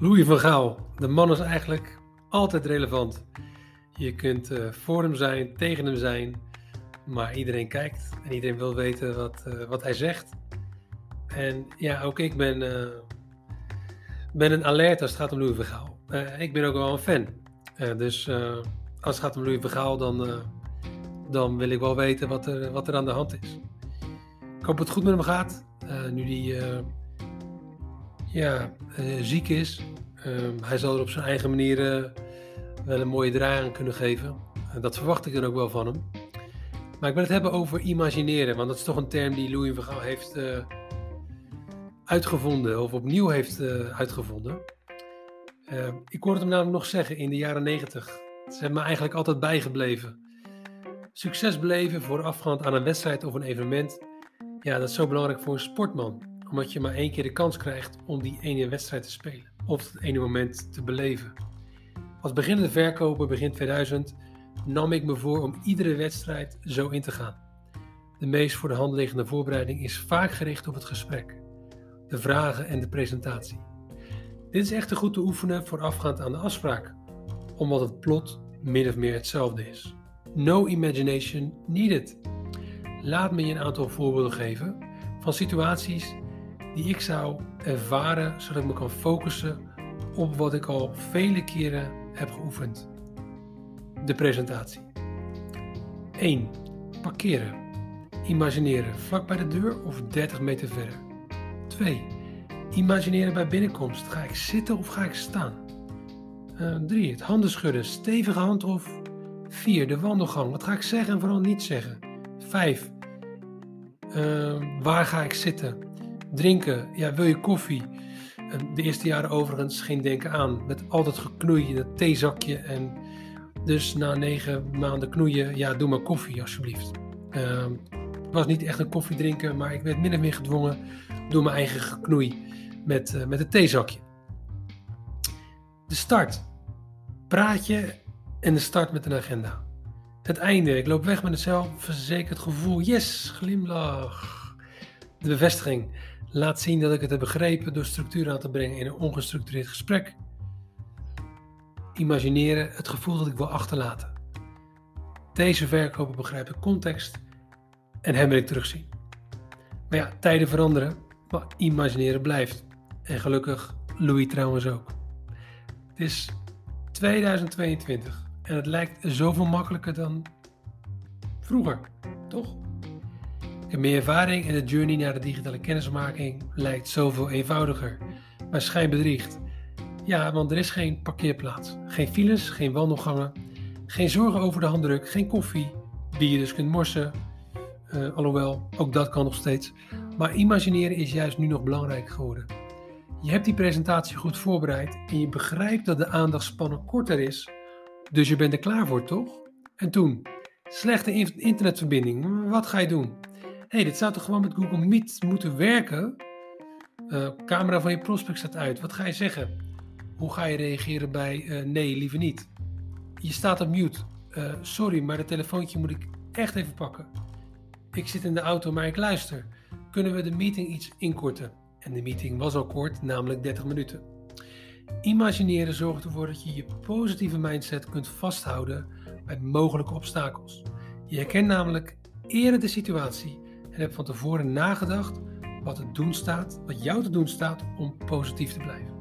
Louis van Gaal, de man is eigenlijk altijd relevant. Je kunt voor hem zijn, tegen hem zijn, maar iedereen kijkt en iedereen wil weten wat hij zegt. En ja, ook ik ben een alert als het gaat om Louis van Gaal. Ik ben ook wel een fan. Dus als het gaat om Louis van Gaal, dan wil ik wel weten wat er aan de hand is. Ik hoop dat het goed met hem gaat, nu hij ziek is. Hij zal er op zijn eigen manier wel een mooie draai aan kunnen geven. Dat verwacht ik dan ook wel van hem. Maar ik wil het hebben over imagineren, want dat is toch een term die Louis van Gaal heeft uitgevonden, of opnieuw heeft uitgevonden. Ik hoorde hem namelijk nog zeggen in de jaren 90. Ze hebben me eigenlijk altijd bijgebleven. Succes beleven voorafgaand aan een wedstrijd of een evenement, ja, dat is zo belangrijk voor een sportman. Omdat je maar 1 keer de kans krijgt om die ene wedstrijd te spelen. Of het ene moment te beleven. Als beginnende verkoper begin 2000 nam ik me voor om iedere wedstrijd zo in te gaan. De meest voor de hand liggende voorbereiding is vaak gericht op het gesprek. De vragen en de presentatie. Dit is echter goed te oefenen voorafgaand aan de afspraak. Omdat het plot min of meer hetzelfde is. No imagination needed. Laat me je een aantal voorbeelden geven van situaties die ik zou ervaren, zodat ik me kan focussen op wat ik al vele keren heb geoefend. De presentatie. 1. Parkeren. Imagineren vlak bij de deur of 30 meter verder. 2. Imagineren bij binnenkomst. Ga ik zitten of ga ik staan? 3. Het handen schudden. Stevige hand of 4. De wandelgang. Wat ga ik zeggen en vooral niet zeggen? 5. Waar ga ik zitten? Drinken. Ja, wil je koffie? De eerste jaren overigens geen denken aan. Met al dat geknoei in het theezakje. En dus na 9 maanden knoeien, ja, doe maar koffie alsjeblieft. Ik was niet echt een koffiedrinker, maar ik werd min of meer gedwongen door mijn eigen geknoei met het theezakje. De start. Praatje en de start met een agenda. Het einde. Ik loop weg met een zelfverzekerd gevoel. Yes, glimlach. De bevestiging. Laat zien dat ik het heb begrepen door structuur aan te brengen in een ongestructureerd gesprek. Imagineren, het gevoel dat ik wil achterlaten. Deze verkoper begrijpt de context en hem wil ik terugzien. Maar ja, tijden veranderen, maar imagineren blijft. En gelukkig Louis trouwens ook. Het is 2022 en het lijkt zoveel makkelijker dan vroeger, toch? Ik heb meer ervaring en de journey naar de digitale kennismaking lijkt zoveel eenvoudiger. Maar schijn bedriegt. Ja, want er is geen parkeerplaats, geen files, geen wandelgangen, geen zorgen over de handdruk, geen koffie die je dus kunt morsen. Alhoewel, ook dat kan nog steeds. Maar imagineren is juist nu nog belangrijk geworden. Je hebt die presentatie goed voorbereid en je begrijpt dat de aandachtspannen korter is. Dus je bent er klaar voor, toch? En toen, slechte internetverbinding, wat ga je doen? Dit zou toch gewoon met Google Meet moeten werken? Camera van je prospect staat uit, wat ga je zeggen? Hoe ga je reageren bij nee, liever niet? Je staat op mute. Sorry, maar dat telefoontje moet ik echt even pakken. Ik zit in de auto, maar ik luister. Kunnen we de meeting iets inkorten? En de meeting was al kort, namelijk 30 minuten. Imagineren zorgt ervoor dat je je positieve mindset kunt vasthouden bij mogelijke obstakels. Je herkent namelijk eerder de situatie en hebt van tevoren nagedacht wat jou te doen staat om positief te blijven.